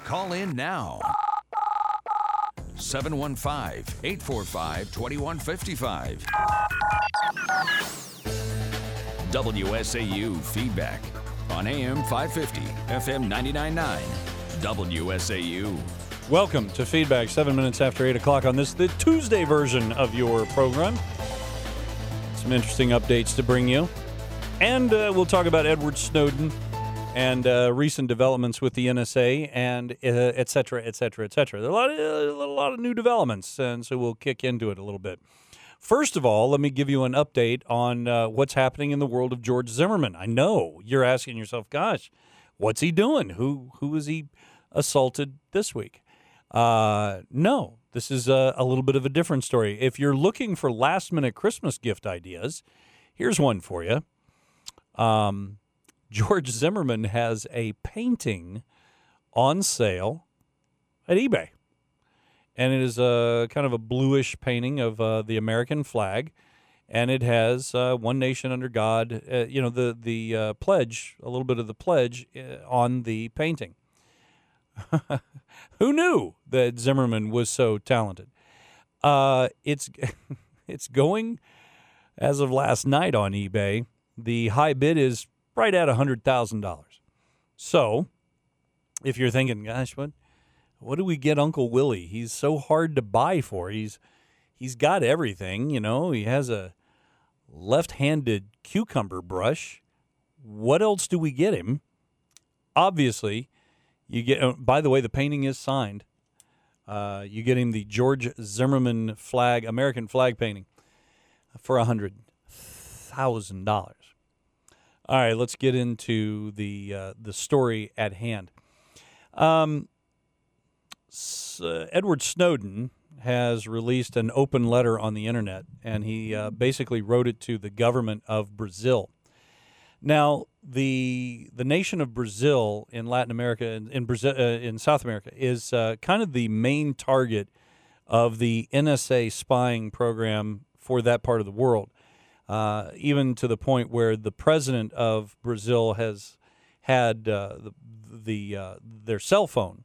Call in now. 715-845-2155. WSAU Feedback on AM 550, FM 99.9. WSAU. Welcome to Feedback, 7 minutes after 8 o'clock on the Tuesday version of your program. Some interesting updates to bring you. And we'll talk about Edward Snowden and recent developments with the NSA and et cetera, et cetera, et cetera. There are a lot of new developments, and so we'll kick into it a little bit. First of all, let me give you an update on what's happening in the world of George Zimmerman. I know you're asking yourself, gosh, what's he doing? Who is he assaulted this week? No, this is a little bit of a different story. If you're looking for last-minute Christmas gift ideas, here's one for you. George Zimmerman has a painting on sale at eBay. And it is a kind of a bluish painting of the American flag, and it has one nation under God, the pledge, a little bit of the pledge on the painting. Who knew that Zimmerman was so talented? It's going, as of last night on eBay, the high bid is right at $100,000. So, if you're thinking, gosh, what do we get Uncle Willie? He's so hard to buy for. He's got everything, you know. He has a left-handed cucumber brush. What else do we get him? Obviously, you get. By the way, the painting is signed. You get him the George Zimmerman flag, American flag painting, for $100,000. All right, let's get into the story at hand. Edward Snowden has released an open letter on the internet, and he basically wrote it to the government of Brazil. Now, the nation of Brazil in Latin America and in South America is kind of the main target of the NSA spying program for that part of the world, even to the point where the president of Brazil has had their cell phone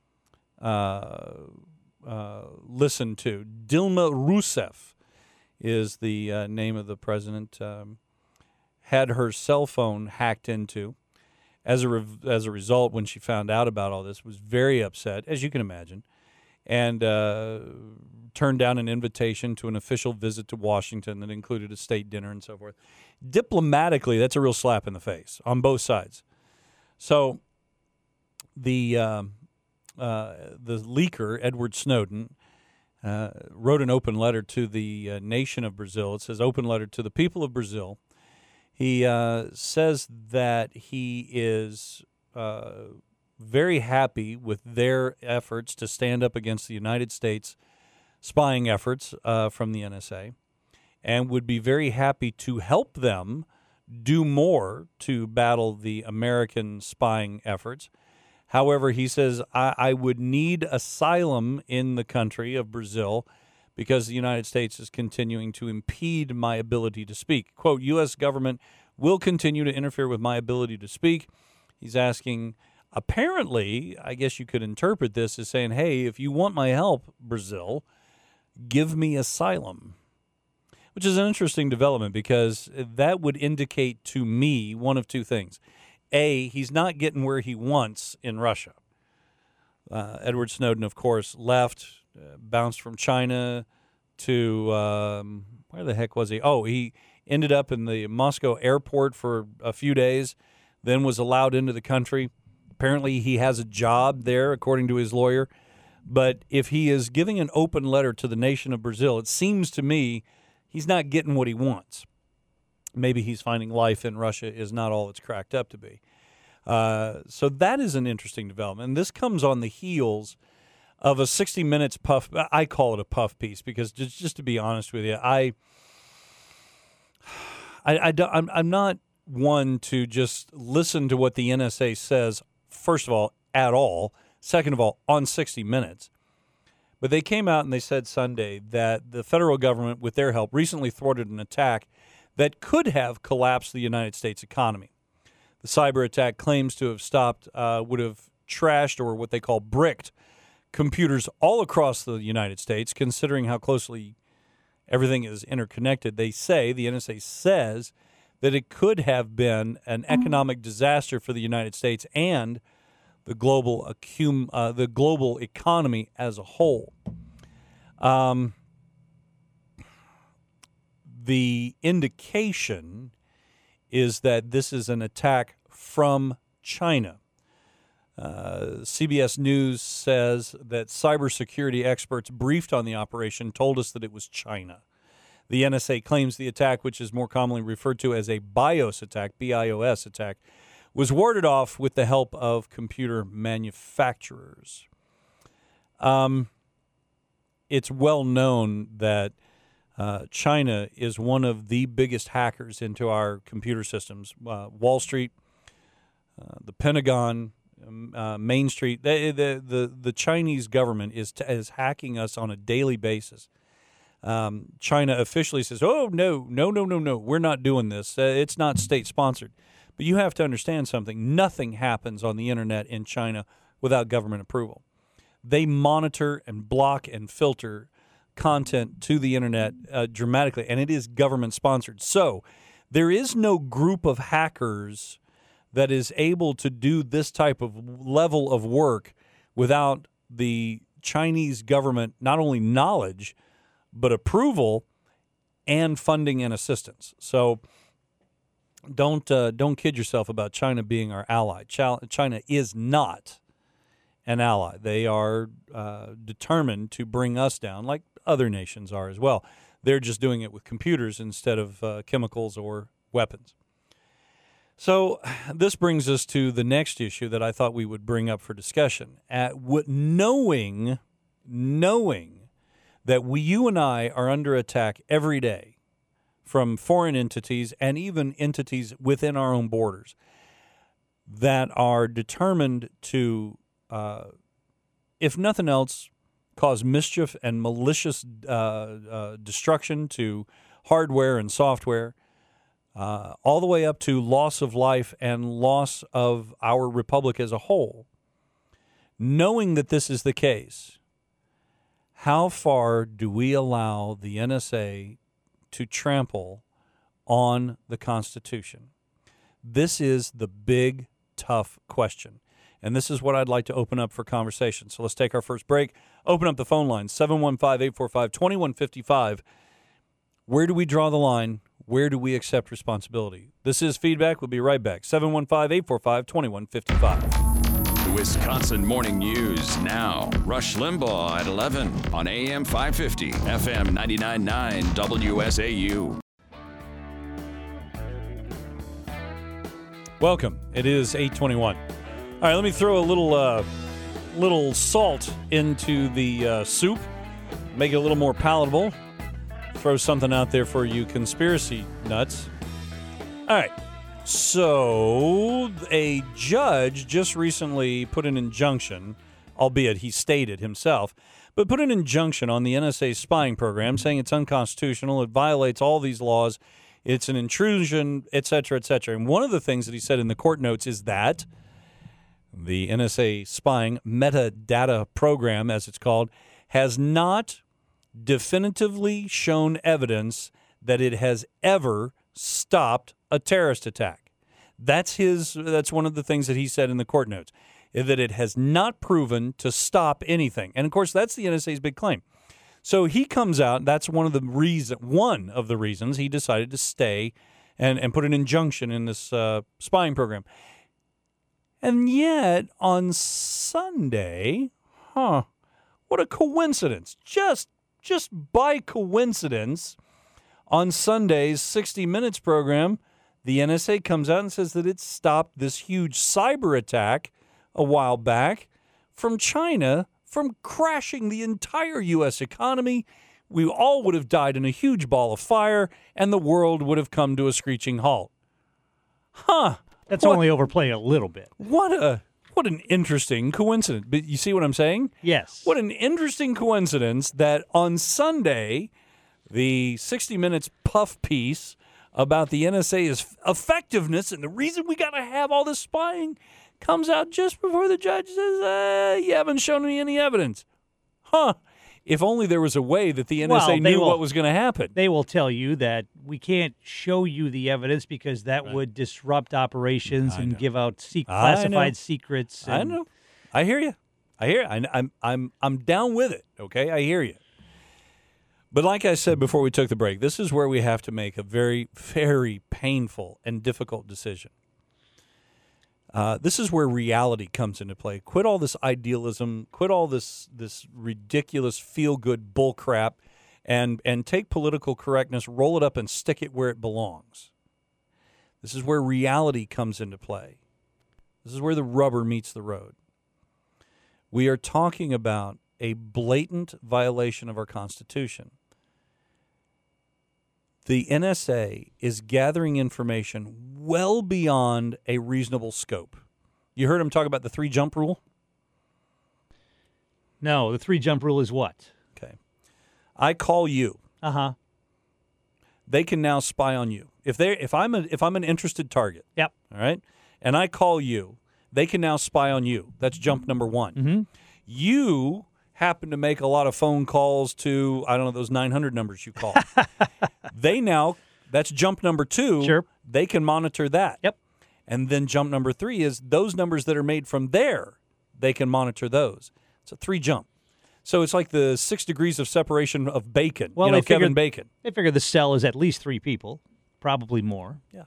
listened to. Dilma Rousseff is the name of the president. Had her cell phone hacked into. As a result, when she found out about all this, was very upset, as you can imagine, and turned down an invitation to an official visit to Washington that included a state dinner and so forth. Diplomatically, that's a real slap in the face on both sides. So the leaker, Edward Snowden, wrote an open letter to the nation of Brazil. It says, open letter to the people of Brazil. He says that he is very happy with their efforts to stand up against the United States spying efforts from the NSA, and would be very happy to help them do more to battle the American spying efforts. However, he says, I would need asylum in the country of Brazil because the United States is continuing to impede my ability to speak. Quote, U.S. government will continue to interfere with my ability to speak. He's asking, apparently, I guess you could interpret this as saying, hey, if you want my help, Brazil, give me asylum. Which is an interesting development because that would indicate to me one of two things. A, he's not getting where he wants in Russia. Edward Snowden, of course, left, bounced from China to, where the heck was he? Oh, he ended up in the Moscow airport for a few days, then was allowed into the country. Apparently he has a job there, according to his lawyer. But if he is giving an open letter to the nation of Brazil, it seems to me he's not getting what he wants. Maybe he's finding life in Russia is not all it's cracked up to be. So that is an interesting development. And this comes on the heels of a 60 Minutes puff. I call it a puff piece because just to be honest with you, I'm not one to just listen to what the NSA says, first of all, at all. Second of all, on 60 Minutes. But they came out and they said Sunday that the federal government, with their help, recently thwarted an attack that could have collapsed the United States economy. The cyber attack claims to have would have trashed or what they call bricked computers all across the United States, considering how closely everything is interconnected. The NSA says that it could have been an economic disaster for the United States and the global economy as a whole. The indication is that this is an attack from China. CBS News says that cybersecurity experts briefed on the operation told us that it was China. The NSA claims the attack, which is more commonly referred to as a BIOS attack, B-I-O-S attack, was warded off with the help of computer manufacturers. It's well known that China is one of the biggest hackers into our computer systems. Wall Street, the Pentagon, Main Street. The Chinese government is hacking us on a daily basis. China officially says, "Oh no, we're not doing this. It's not state sponsored." But you have to understand something. Nothing happens on the internet in China without government approval. They monitor and block and filter content to the internet dramatically, and it is government sponsored. So there is no group of hackers that is able to do this type of level of work without the Chinese government not only knowledge but approval and funding and assistance. So don't kid yourself about China being our ally. China is not an ally. They are determined to bring us down, like other nations are as well. They're just doing it with computers instead of chemicals or weapons. So this brings us to the next issue that I thought we would bring up for discussion. Knowing that you and I are under attack every day from foreign entities and even entities within our own borders that are determined to, if nothing else, cause mischief and malicious destruction to hardware and software, all the way up to loss of life and loss of our republic as a whole. Knowing that this is the case, how far do we allow the NSA to trample on the Constitution? This is the big, tough question. And this is what I'd like to open up for conversation. So let's take our first break. Open up the phone line, 715-845-2155. Where do we draw the line? Where do we accept responsibility? This is Feedback. We'll be right back. 715-845-2155. Wisconsin Morning News now. Rush Limbaugh at 11 on AM 550, FM 99.9 WSAU. Welcome. It is 8:21. All right, let me throw a little salt into the soup, make it a little more palatable. Throw something out there for you conspiracy nuts. All right. So a judge just recently put an injunction, albeit he stated himself, but put an injunction on the NSA spying program saying it's unconstitutional, it violates all these laws, it's an intrusion, et cetera, et cetera. And one of the things that he said in the court notes is that the NSA spying metadata program, as it's called, has not definitively shown evidence that it has ever stopped a terrorist attack. That's one of the things that he said in the court notes, that it has not proven to stop anything. And of course, that's the NSA's big claim. So he comes out, that's one of the reasons he decided to stay and put an injunction in this spying program. And yet, on Sunday, what a coincidence. Just by coincidence, on Sunday's 60 Minutes program, the NSA comes out and says that it stopped this huge cyber attack a while back from China from crashing the entire U.S. economy. We all would have died in a huge ball of fire, and the world would have come to a screeching halt. That's only overplayed a little bit. What an interesting coincidence. But you see what I'm saying? Yes. What an interesting coincidence that on Sunday, the 60 Minutes puff piece about the NSA's effectiveness and the reason we got to have all this spying comes out just before the judge says, you haven't shown me any evidence. Huh. If only there was a way that the NSA knew what was going to happen. They will tell you that we can't show you the evidence because that would disrupt operations and give out classified secrets. I know. I hear you. I'm down with it. Okay, I hear you. But like I said before we took the break, this is where we have to make a very, very painful and difficult decision. This is where reality comes into play. Quit all this idealism. Quit all this ridiculous feel-good bullcrap, and take political correctness, roll it up, and stick it where it belongs. This is where reality comes into play. This is where the rubber meets the road. We are talking about a blatant violation of our Constitution. The NSA is gathering information well beyond a reasonable scope. You heard him talk about the 3-jump rule? No, the 3-jump rule is what? Okay. I call you. Uh-huh. They can now spy on you. If I'm an interested target. Yep. All right? And I call you, they can now spy on you. That's jump number 1. Mm-hmm. You happen to make a lot of phone calls to, I don't know, those 900 numbers you call. That's jump number 2. Sure. They can monitor that. Yep. And then jump number 3 is those numbers that are made from there, they can monitor those. It's a 3-jump. So it's like the 6 degrees of separation of Bacon. Well, Kevin Bacon. They figure the cell is at least 3 people, probably more. Yeah.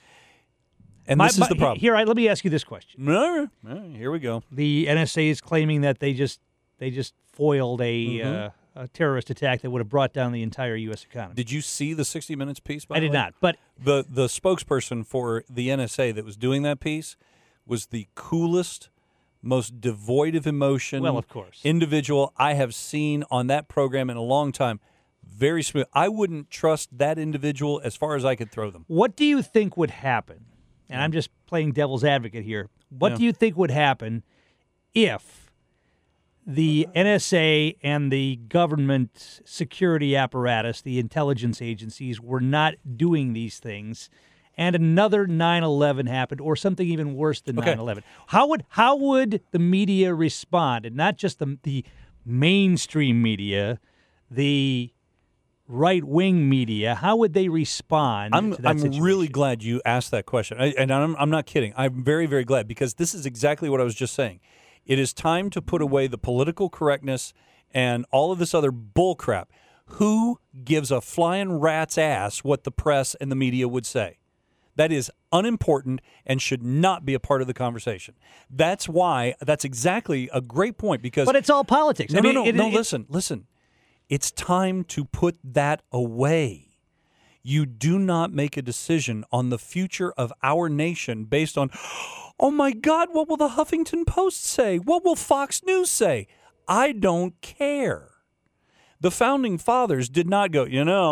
And this is the problem. Here, let me ask you this question. Here we go. The NSA is claiming that they just foiled a terrorist attack that would have brought down the entire U.S. economy. Did you see the 60 Minutes piece, by I the way? did not, but The spokesperson for the NSA that was doing that piece was the coolest, most devoid of emotion well, of course. individual I have seen on that program in a long time. Very smooth. I wouldn't trust that individual as far as I could throw them. What do you think would happen? And I'm just playing devil's advocate here. What do you think would happen if the NSA and the government security apparatus, the intelligence agencies, were not doing these things, and another 9/11 happened, or something even worse than 9/11? How would the media respond? And not just the mainstream media, the right-wing media. How would they respond to that situation? I'm really glad you asked that question, and I'm not kidding. I'm very, very glad, because this is exactly what I was just saying. It is time to put away the political correctness and all of this other bullcrap. Who gives a flying rat's ass what the press and the media would say? That is unimportant and should not be a part of the conversation. That's exactly a great point, because... But it's all politics. No, listen. It's time to put that away. You do not make a decision on the future of our nation based on, oh my God, what will the Huffington Post say? What will Fox News say? I don't care. The Founding Fathers did not go,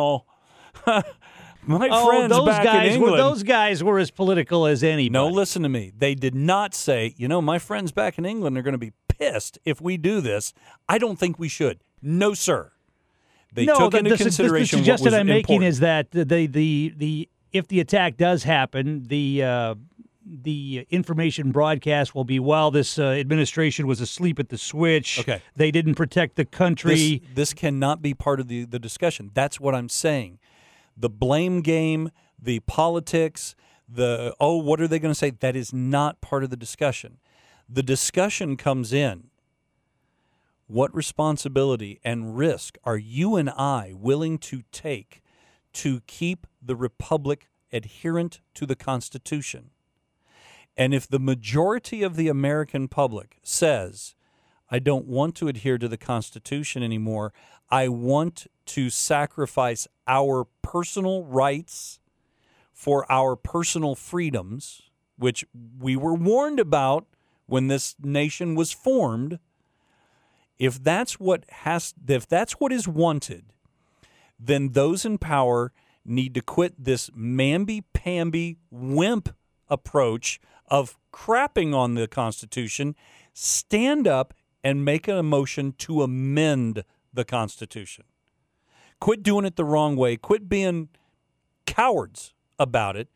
my friends back in England. Those guys were as political as anybody. No, listen to me. They did not say, my friends back in England are going to be pissed if we do this. I don't think we should. No, sir. They took into consideration the what was suggestion I'm making important. is that the if the attack does happen, the information broadcast will be, while this administration was asleep at the switch. Okay. They didn't protect the country. This cannot be part of the discussion. That's what I'm saying. The blame game, the politics, what are they going to say? That is not part of the discussion. The discussion comes in. What responsibility and risk are you and I willing to take to keep the republic adherent to the Constitution? And if the majority of the American public says, I don't want to adhere to the Constitution anymore, I want to sacrifice our personal rights for our personal freedoms, which we were warned about when this nation was formed, if that's what is wanted, then those in power need to quit this mamby-pamby wimp approach of crapping on the Constitution, stand up and make a motion to amend the Constitution. Quit doing it the wrong way. Quit being cowards about it,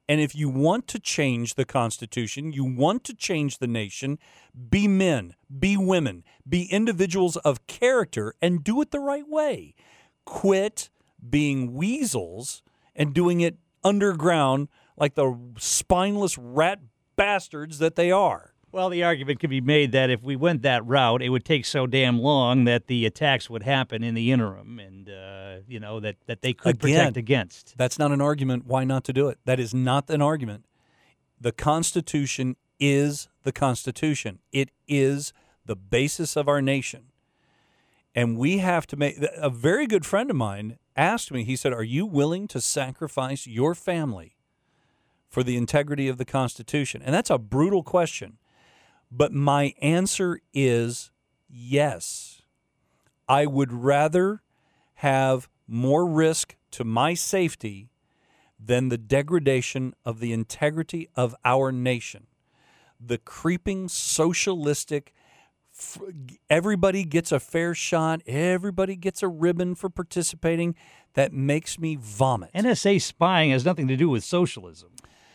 And if you want to change the Constitution, you want to change the nation, be men, be women, be individuals of character, and do it the right way. Quit being weasels and doing it underground like the spineless rat bastards that they are. Well, the argument could be made that if we went that route, it would take so damn long that the attacks would happen in the interim, and that they could protect against. That's not an argument why not to do it. That is not an argument. The Constitution is the Constitution. It is the basis of our nation. And we have to make – a very good friend of mine asked me, he said, are you willing to sacrifice your family for the integrity of the Constitution? And that's a brutal question. But my answer is yes. I would rather have more risk to my safety than the degradation of the integrity of our nation. The creeping socialistic, everybody gets a fair shot, everybody gets a ribbon for participating, that makes me vomit. NSA spying has nothing to do with socialism.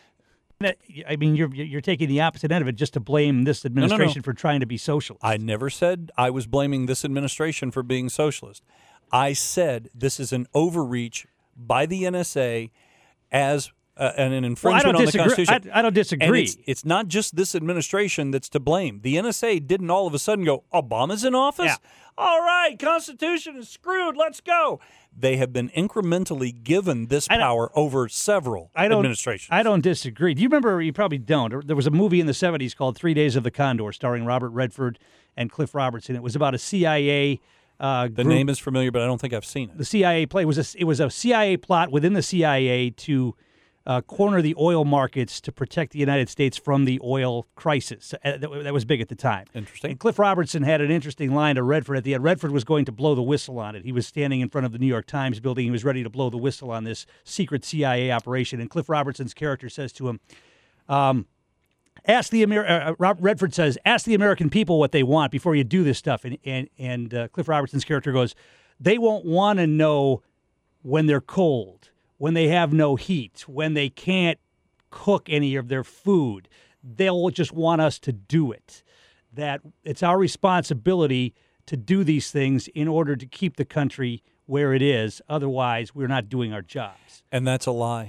I mean, you're taking the opposite end of it just to blame this administration for trying to be socialist. I never said I was blaming this administration for being socialist. I said this is an overreach by the NSA as an infringement on the Constitution. I don't disagree. And it's not just this administration that's to blame. The NSA didn't all of a sudden go, Obama's in office? Yeah. All right, Constitution is screwed. Let's go. They have been incrementally given this power over several administrations. I don't disagree. Do you remember? You probably don't. There was a movie in the 70s called 3 Days of the Condor starring Robert Redford and Cliff Robertson. It was about a CIA group. The name is familiar, but I don't think I've seen it. The CIA play it was a CIA plot within the CIA to corner the oil markets to protect the United States from the oil crisis. That was big at the time. Interesting. And Cliff Robertson had an interesting line to Redford at the end. Redford was going to blow the whistle on it. He was standing in front of the New York Times building. He was ready to blow the whistle on this secret CIA operation. And Cliff Robertson's character says to him, Redford says, ask the American people what they want before you do this stuff. And Cliff Robertson's character goes, they won't want to know when they're cold, when they have no heat, when they can't cook any of their food. They'll just want us to do it. That it's our responsibility to do these things in order to keep the country where it is. Otherwise, we're not doing our jobs. And that's a lie.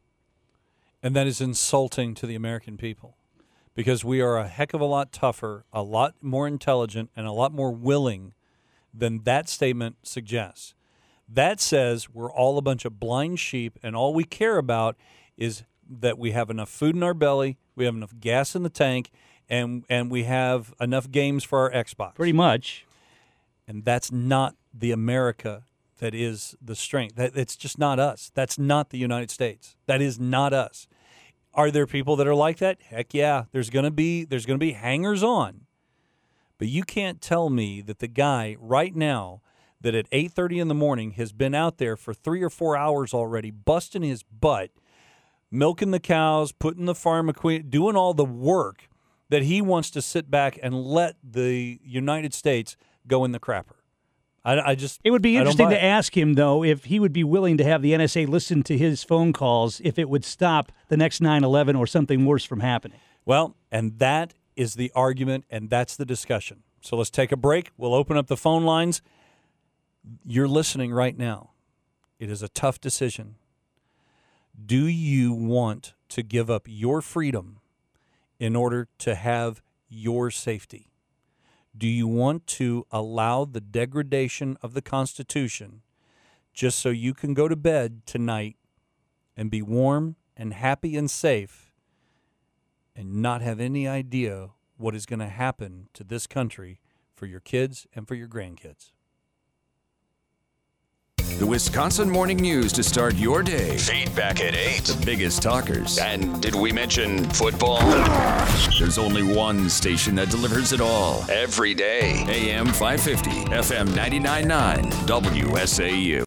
And that is insulting to the American people, because we are a heck of a lot tougher, a lot more intelligent, and a lot more willing than that statement suggests. That says we're all a bunch of blind sheep, and all we care about is that we have enough food in our belly, we have enough gas in the tank, and we have enough games for our Xbox. Pretty much. And that's not the America that is the strength. It's just not us. That's not the United States. That is not us. Are there people that are like that? Heck yeah. There's gonna be hangers on. But you can't tell me that the guy right now that at 8:30 in the morning has been out there for 3 or 4 hours already, busting his butt, milking the cows, putting the farm equipment, doing all the work, that he wants to sit back and let the United States go in the crapper. It would be interesting to ask him, though, if he would be willing to have the NSA listen to his phone calls if it would stop the next 9/11 or something worse from happening. Well, and that is the argument, and that's the discussion. So let's take a break. We'll open up the phone lines. You're listening right now. It is a tough decision. Do you want to give up your freedom in order to have your safety? Do you want to allow the degradation of the Constitution just so you can go to bed tonight and be warm and happy and safe and not have any idea what is going to happen to this country for your kids and for your grandkids? The Wisconsin Morning News to start your day. Feedback at 8. The biggest talkers. And did we mention football? There's only one station that delivers it all. Every day. AM 550, FM 99.9, WSAU.